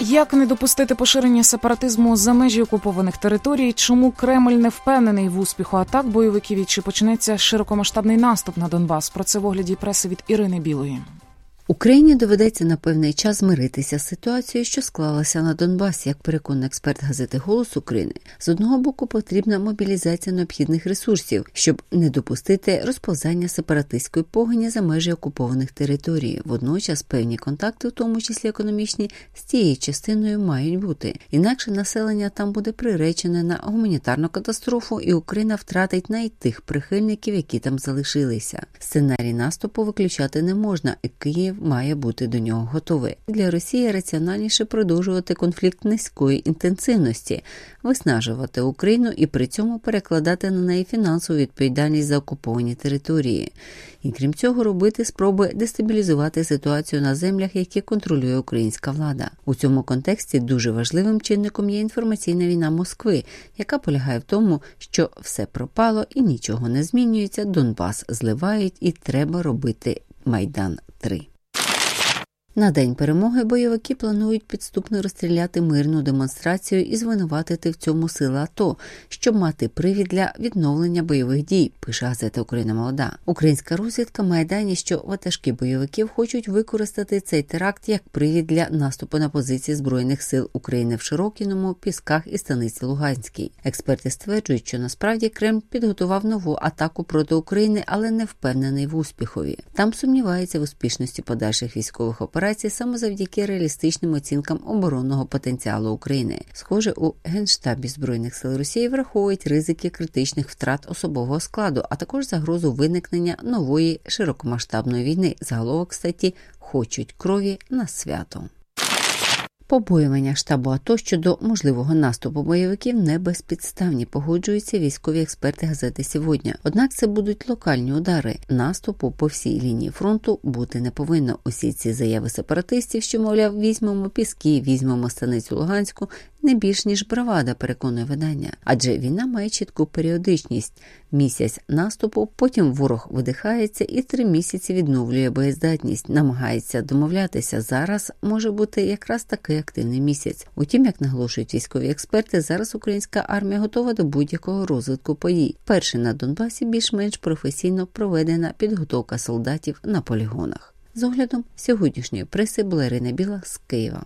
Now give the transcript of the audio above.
Як не допустити поширення сепаратизму за межі окупованих територій? Чому Кремль не впевнений в успіху атак бойовиків і чи почнеться широкомасштабний наступ на Донбас? Про це в огляді преси від Ірини Білої. Україні доведеться на певний час змиритися з ситуацією, що склалася на Донбасі, як переконує експерт газети «Голос України». З одного боку, потрібна мобілізація необхідних ресурсів, щоб не допустити розповзання сепаратистської погоні за межі окупованих територій. Водночас певні контакти, в тому числі економічні, з цією частиною мають бути. Інакше населення там буде приречене на гуманітарну катастрофу, і Україна втратить навіть тих прихильників, які там залишилися. Сценарій наступу виключати не можна, і Київ має бути до нього готовий. Для Росії раціональніше продовжувати конфлікт низької інтенсивності, виснажувати Україну і при цьому перекладати на неї фінансову відповідальність за окуповані території. І крім цього, робити спроби дестабілізувати ситуацію на землях, які контролює українська влада. У цьому контексті дуже важливим чинником є інформаційна війна Москви, яка полягає в тому, що все пропало і нічого не змінюється, Донбас зливають і треба робити Майдан 3. На День перемоги бойовики планують підступно розстріляти мирну демонстрацію і звинуватити в цьому сили АТО, щоб мати привід для відновлення бойових дій, пише газета «Україна молода». Українська розвідка має дані, що ватажки бойовиків хочуть використати цей теракт як привід для наступу на позиції Збройних сил України в Широкіному, Пісках і станиці Луганській. Експерти стверджують, що насправді Кремль підготував нову атаку проти України, але не впевнений в успіхові. Там сумнівається в успішності подальших військових операцій саме завдяки реалістичним оцінкам оборонного потенціалу України. Схоже, у Генштабі Збройних сил Росії враховують ризики критичних втрат особового складу, а також загрозу виникнення нової широкомасштабної війни. Заголовок статті «Хочуть крові на свято». Побоювання штабу АТО щодо можливого наступу бойовиків не безпідставні, погоджуються військові експерти газети «Сьогодні». Однак це будуть локальні удари. Наступу по всій лінії фронту бути не повинно. Усі ці заяви сепаратистів, що, мовляв, візьмемо Піски, візьмемо станицю Луганську, не більш ніж бравада, переконує видання. Адже війна має чітку періодичність. Місяць наступу, потім ворог видихається і 3 місяці відновлює боєздатність, намагається домовлятися. Зараз може бути якраз такий активний місяць. Утім, як наголошують військові експерти, зараз українська армія готова до будь-якого розвитку подій. Перше на Донбасі більш-менш професійно проведена підготовка солдатів на полігонах. З оглядом сьогоднішньої преси була Ірина Біла з Києва.